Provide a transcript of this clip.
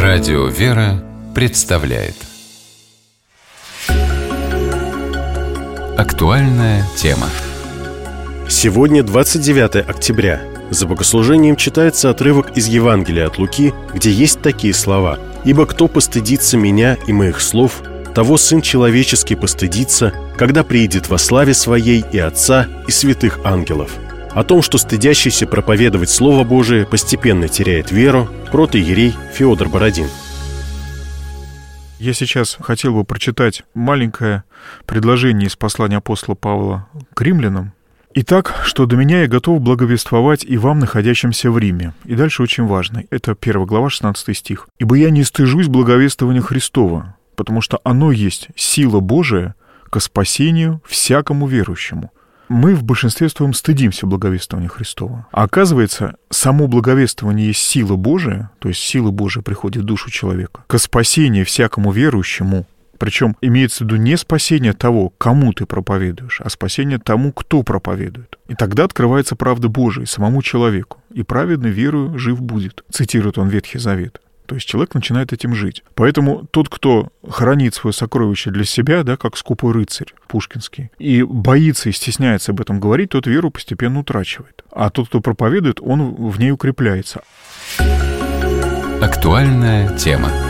Радио «Вера» представляет актуальная тема. Сегодня 29 октября. За богослужением читается отрывок из Евангелия от Луки, где есть такие слова: «Ибо кто постыдится меня и моих слов, того Сын Человеческий постыдится, когда приидет во славе Своей и Отца, и святых ангелов». О том, что стыдящийся проповедовать Слово Божие постепенно теряет веру, протоиерей Феодор Бородин. Я сейчас хотел бы прочитать маленькое предложение из послания апостола Павла к римлянам. «Итак, что до меня я готов благовествовать и вам, находящимся в Риме». И дальше очень важно. Это 1 глава, 16 стих. «Ибо я не стыжусь благовествования Христова, потому что оно есть сила Божия ко спасению всякому верующему». Мы в большинстве своем стыдимся благовествования Христова. А оказывается, само благовествование есть сила Божия, то есть сила Божия приходит в душу человека, ко спасению всякому верующему. Причем имеется в виду не спасение того, кому ты проповедуешь, а спасение тому, кто проповедует. И тогда открывается правда Божия самому человеку. «И праведный верою жив будет», цитирует он Ветхий Завет. То есть человек начинает этим жить. Поэтому тот, кто хранит свое сокровище для себя, да, как скупой рыцарь пушкинский, и боится и стесняется об этом говорить, тот веру постепенно утрачивает. А тот, кто проповедует, он в ней укрепляется. Актуальная тема.